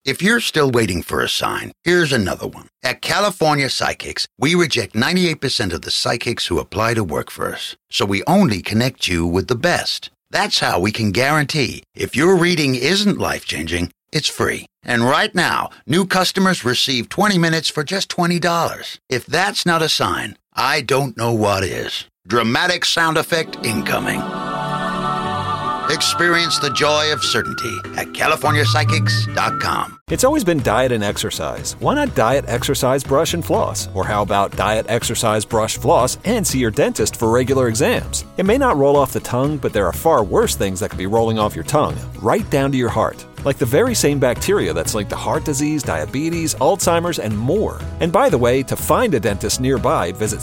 If you're still waiting for a sign, here's another one. At California Psychics, we reject 98% of the psychics who apply to work for us. So we only connect you with the best. That's how we can guarantee if your reading isn't life-changing, it's free. And right now, new customers receive 20 minutes for just $20. If that's not a sign, I don't know what is. Dramatic sound effect incoming. Experience the joy of certainty at CaliforniaPsychics.com. It's always been diet and exercise. Why not diet, exercise, brush, and floss? Or how about diet, exercise, brush, floss, and see your dentist for regular exams? It may not roll off the tongue, but there are far worse things that could be rolling off your tongue, right down to your heart. Like the very same bacteria that's linked to heart disease, diabetes, Alzheimer's, and more. And by the way, to find a dentist nearby, visit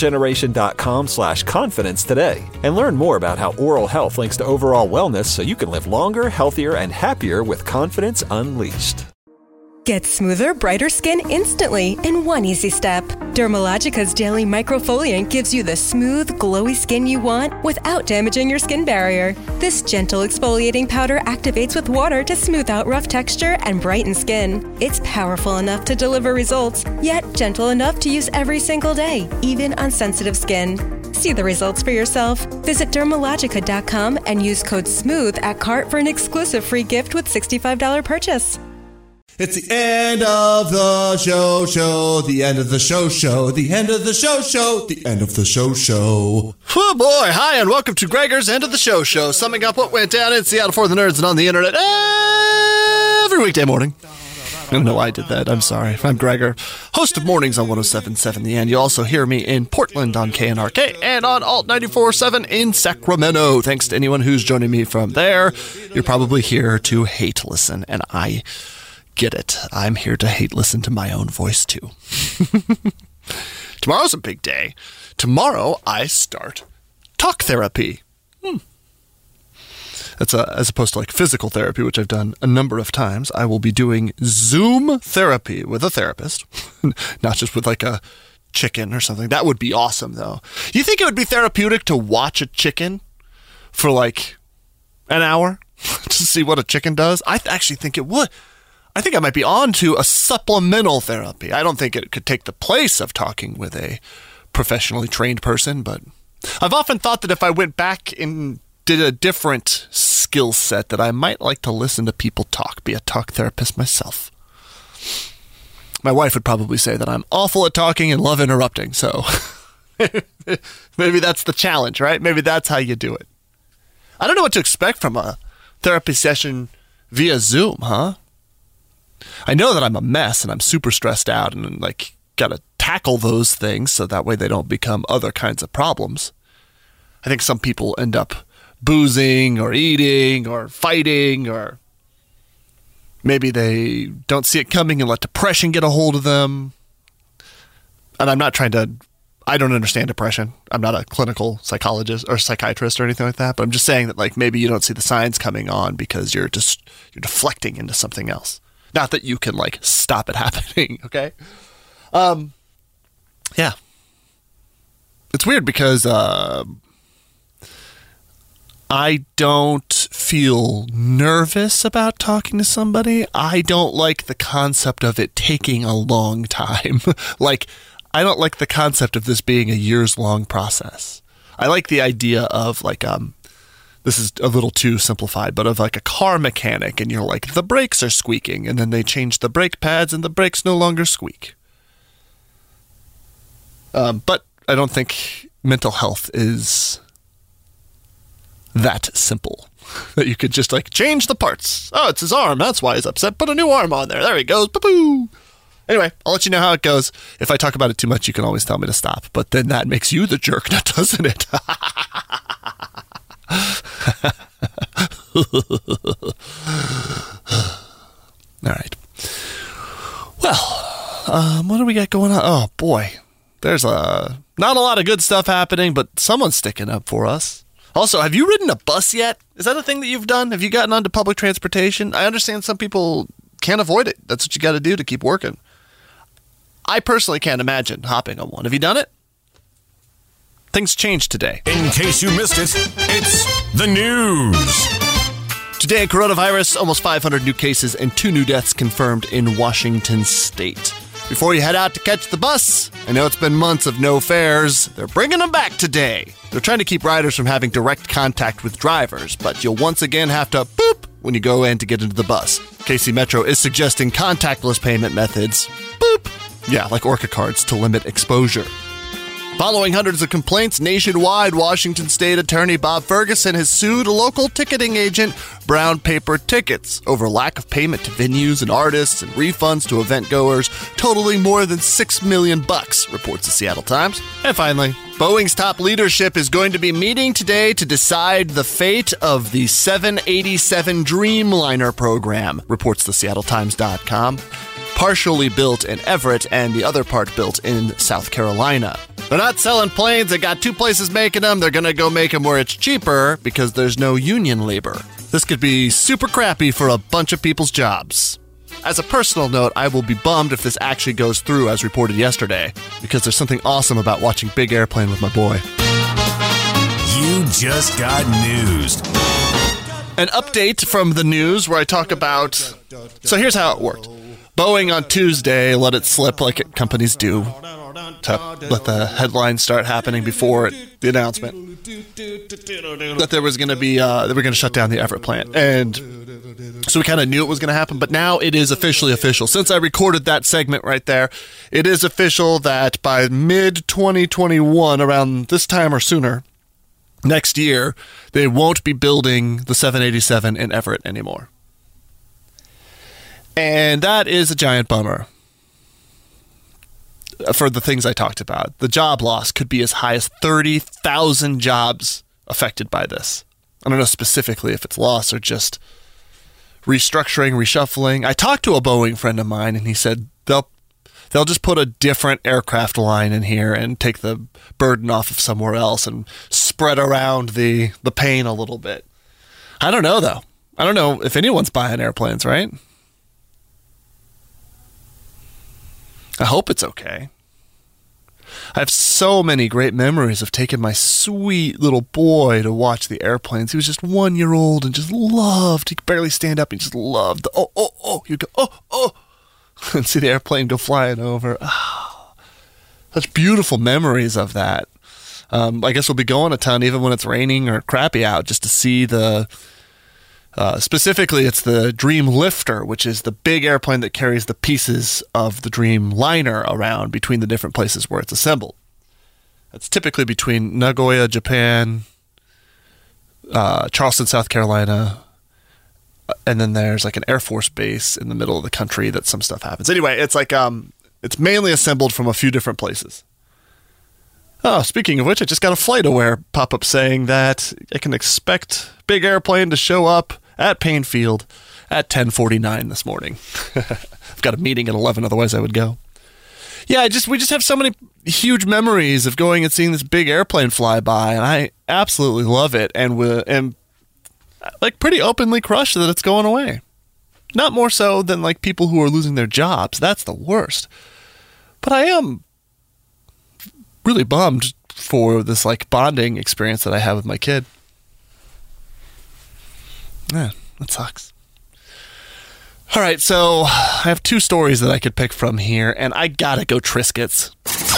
smilegeneration.com/confidence today and learn more about how oral health links to overall wellness so you can live longer, healthier, and happier with confidence unleashed. Get smoother, brighter skin instantly in one easy step. Dermalogica's Daily Microfoliant gives you the smooth, glowy skin you want without damaging your skin barrier. This gentle exfoliating powder activates with water to smooth out rough texture and brighten skin. It's powerful enough to deliver results, yet gentle enough to use every single day, even on sensitive skin. See the results for yourself. Visit Dermalogica.com and use code SMOOTH at cart for an exclusive free gift with $65 purchase. It's the end of the show, the end of the show, the end of the show, the end of the show. Oh boy, hi and welcome to Gregor's End of the Show, summing up what went down in Seattle for the nerds and on the internet every weekday morning. I don't know why I did that, I'm sorry. I'm Gregor, host of Mornings on 107.7 The End. You also hear me in Portland on KNRK and on Alt 94.7 in Sacramento. Thanks to anyone who's joining me from there. You're probably here to hate listen, and I get it. I'm here to hate listen to my own voice too. Tomorrow's a big day. Tomorrow I start talk therapy. That's as opposed to like physical therapy, which I've done a number of times. I will be doing Zoom therapy with a therapist, not just with like a chicken or something. That would be awesome though. You think it would be therapeutic to watch a chicken for like an hour to see what a chicken does? I actually think it would. I think I might be on to a supplemental therapy. I don't think it could take the place of talking with a professionally trained person, but I've often thought that if I went back and did a different skill set, that I might like to listen to people talk, be a talk therapist myself. My wife would probably say that I'm awful at talking and love interrupting, so maybe that's the challenge, right? Maybe that's how you do it. I don't know what to expect from a therapy session via Zoom, huh? I know that I'm a mess and I'm super stressed out and like gotta tackle those things so that way they don't become other kinds of problems. I think some people end up boozing or eating or fighting, or maybe they don't see it coming and let depression get a hold of them. And I don't understand depression. I'm not a clinical psychologist or psychiatrist or anything like that, but I'm just saying that like maybe you don't see the signs coming on because you're deflecting into something else. Not that you can, like, stop it happening, okay? Yeah. It's weird because I don't feel nervous about talking to somebody. I don't like the concept of it taking a long time. Like, I don't like the concept of this being a years-long process. I like the idea of, like, this is a little too simplified, but of like a car mechanic, and you're like, the brakes are squeaking, and then they change the brake pads and the brakes no longer squeak. But I don't think mental health is that simple, that you could just like change the parts. Oh, it's his arm. That's why he's upset. Put a new arm on there. There he goes. Poo-poo. Anyway, I'll let you know how it goes. If I talk about it too much, you can always tell me to stop, but then that makes you the jerk, now doesn't it? All right. Well, what do we got going on? Oh boy, there's not a lot of good stuff happening, but someone's sticking up for us. Also, have you ridden a bus yet? Is that a thing that you've done? Have you gotten onto public transportation? I understand some people can't avoid it. That's what you got to do to keep working. I personally can't imagine hopping on one. Have you done it? Things changed today. In case you missed it, it's the news. Today in coronavirus, almost 500 new cases and 2 new deaths confirmed in Washington state. Before you head out to catch the bus, I know it's been months of no fares. They're bringing them back today. They're trying to keep riders from having direct contact with drivers, but you'll once again have to boop when you go in to get into the bus. KC Metro is suggesting contactless payment methods. Boop. Yeah, like Orca cards to limit exposure. Following hundreds of complaints nationwide, Washington State Attorney Bob Ferguson has sued a local ticketing agent, Brown Paper Tickets, over lack of payment to venues and artists and refunds to event goers, totaling more than $6 million, reports the Seattle Times. And finally, Boeing's top leadership is going to be meeting today to decide the fate of the 787 Dreamliner program, reports the SeattleTimes.com. Partially built in Everett and the other part built in South Carolina. They're not selling planes. They got 2 places making them. They're going to go make them where it's cheaper because there's no union labor. This could be super crappy for a bunch of people's jobs. As a personal note, I will be bummed if this actually goes through as reported yesterday, because there's something awesome about watching Big Airplane with my boy. You just got newsed. An update from the news where I talk about... So here's how it worked. Boeing on Tuesday let it slip like companies do to let the headlines start happening before the announcement that there was going to be they were going to shut down the Everett plant. And so we kind of knew it was going to happen, but now it is officially official. Since I recorded that segment right there, it is official that by mid-2021, around this time or sooner, next year, they won't be building the 787 in Everett anymore. And that is a giant bummer for the things I talked about. The job loss could be as high as 30,000 jobs affected by this. I don't know specifically if it's loss or just restructuring, reshuffling. I talked to a Boeing friend of mine, and he said they'll just put a different aircraft line in here and take the burden off of somewhere else and spread around the pain a little bit. I don't know, though. I don't know if anyone's buying airplanes, right? I hope it's okay. I have so many great memories of taking my sweet little boy to watch the airplanes. He was just 1 year old and just loved. He could barely stand up. He just loved the You'd go, oh, and see the airplane go flying over. Oh, such beautiful memories of that. I guess we'll be going a ton even when it's raining or crappy out just to see the... specifically, it's the Dreamlifter, which is the big airplane that carries the pieces of the Dreamliner around between the different places where it's assembled. It's typically between Nagoya, Japan, Charleston, South Carolina, and then there's like an Air Force base in the middle of the country that some stuff happens. Anyway, it's like it's mainly assembled from a few different places. Oh, speaking of which, I just got a FlightAware pop-up saying that I can expect Big Airplane to show up at Payne Field at 10:49 this morning. I've got a meeting at 11, otherwise I would go. Yeah, we just have so many huge memories of going and seeing this big airplane fly by, and I absolutely love it, and am like pretty openly crushed that it's going away. Not more so than like people who are losing their jobs. That's the worst. But I am really bummed for this like bonding experience that I have with my kid. Yeah, that sucks. All right, so I have 2 stories that I could pick from here, and I gotta go Triscuits.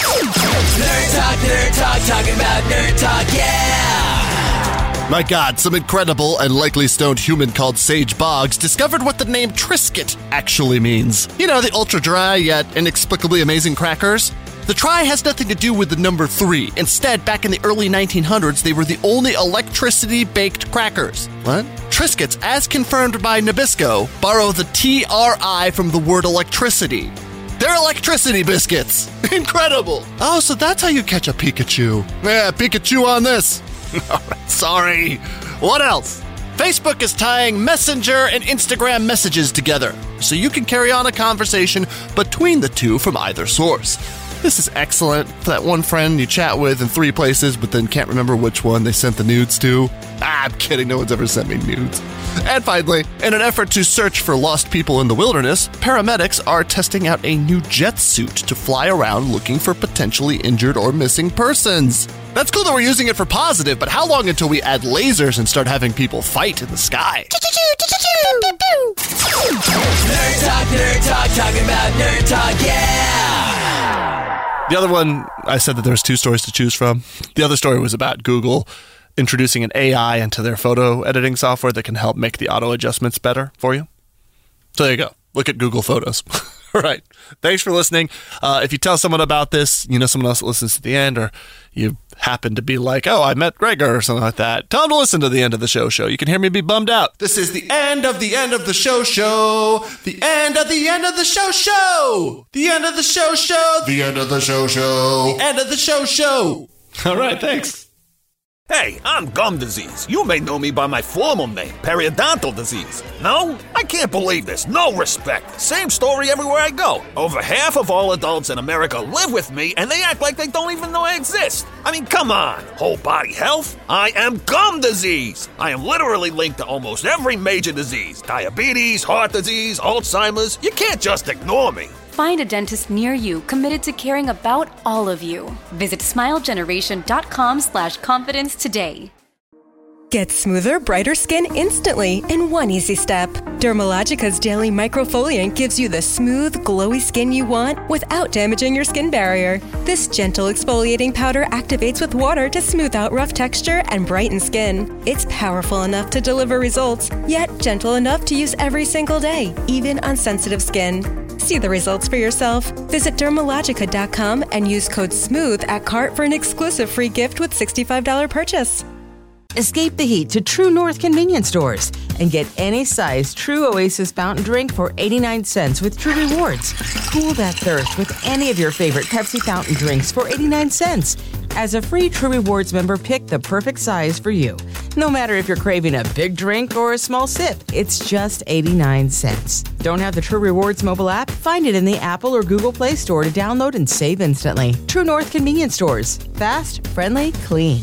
Nerd Talk, talking about Nerd Talk, yeah! My God, some incredible and likely stoned human called Sage Boggs discovered what the name Triscuit actually means. You know, the ultra-dry yet inexplicably amazing crackers? The try has nothing to do with the number 3. Instead, back in the early 1900s, they were the only electricity-baked crackers. What? Triscuits, as confirmed by Nabisco, borrow the TRI from the word electricity. They're electricity biscuits. Incredible. Oh, so that's how you catch a Pikachu. Yeah, Pikachu on this. Sorry. What else? Facebook is tying Messenger and Instagram messages together, so you can carry on a conversation between the two from either source. This is excellent for that one friend you chat with in 3 places, but then can't remember which one they sent the nudes to. I'm kidding, no one's ever sent me nudes. And finally, in an effort to search for lost people in the wilderness, paramedics are testing out a new jet suit to fly around looking for potentially injured or missing persons. That's cool that we're using it for positive, but how long until we add lasers and start having people fight in the sky? Nerd Talk, talking about Nerd Talk, yeah! The other one, I said that there was 2 stories to choose from. The other story was about Google introducing an AI into their photo editing software that can help make the auto adjustments better for you. So there you go. Look at Google Photos. All right. Thanks for listening. If you tell someone about this, you know someone else that listens to the end, or you happen to be like, oh, I met Gregor or something like that, tell them to listen to the end of the show. You can hear me be bummed out. This is the end of the end of the show. The end of the end of the show. The end of the show. The end of the show. The end of the show. All right. Thanks. Hey, I'm gum disease. You may know me by my formal name, periodontal disease. No? I can't believe this. No respect. Same story everywhere I go. Over half of all adults in America live with me, and they act like they don't even know I exist. I mean, come on. Whole body health? I am gum disease. I am literally linked to almost every major disease. Diabetes, heart disease, Alzheimer's. You can't just ignore me. Find a dentist near you committed to caring about all of you. Visit smilegeneration.com/confidence today. Get smoother, brighter skin instantly in one easy step. Dermalogica's daily microfoliant gives you the smooth, glowy skin you want without damaging your skin barrier. This gentle exfoliating powder activates with water to smooth out rough texture and brighten skin. It's powerful enough to deliver results, yet gentle enough to use every single day, even on sensitive skin. See the results for yourself. Visit Dermalogica.com and use code SMOOTH at cart for an exclusive free gift with $65 purchase. Escape the heat to True North convenience stores and get any size True Oasis fountain drink for 89 cents with True Rewards. Cool that thirst with any of your favorite Pepsi fountain drinks for 89 cents. As a free True Rewards member, pick the perfect size for you. No matter if you're craving a big drink or a small sip, it's just 89 cents. Don't have the True Rewards mobile app? Find it in the Apple or Google Play Store to download and save instantly. True North convenience stores. Fast, friendly, clean.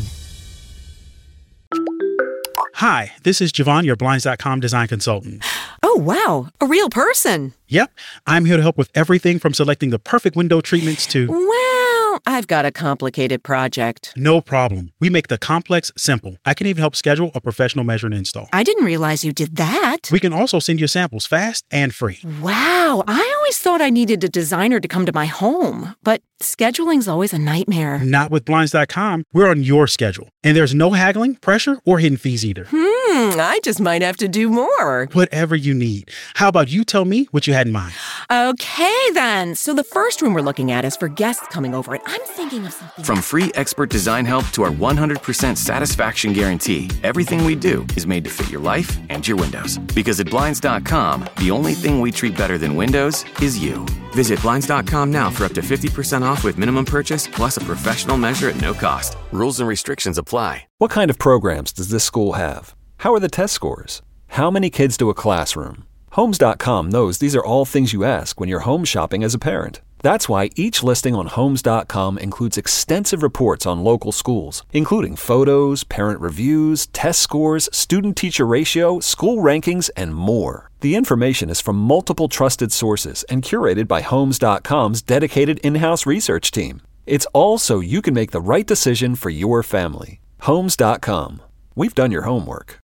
Hi, this is Javon, your Blinds.com design consultant. Oh, wow. A real person. Yep. I'm here to help with everything from selecting the perfect window treatments to... Well, I've got a complicated project. No problem. We make the complex simple. I can even help schedule a professional measure and install. I didn't realize you did that. We can also send you samples fast and free. Wow. I always thought I needed a designer to come to my home, but scheduling's always a nightmare. Not with Blinds.com. We're on your schedule. And there's no haggling, pressure, or hidden fees either. I just might have to do more. Whatever you need. How about you tell me what you had in mind? Okay, then. So the first room we're looking at is for guests coming over, and I'm thinking of something. From free expert design help to our 100% satisfaction guarantee, everything we do is made to fit your life and your windows. Because at Blinds.com, the only thing we treat better than windows is you. Visit Blinds.com now for up to 50% off with minimum purchase plus a professional measure at no cost. Rules and restrictions apply. What kind of programs does this school have? How are the test scores? How many kids do a classroom? Homes.com knows these are all things you ask when you're home shopping as a parent. That's why each listing on Homes.com includes extensive reports on local schools, including photos, parent reviews, test scores, student-teacher ratio, school rankings, and more. The information is from multiple trusted sources and curated by Homes.com's dedicated in-house research team. It's all so you can make the right decision for your family. Homes.com. We've done your homework.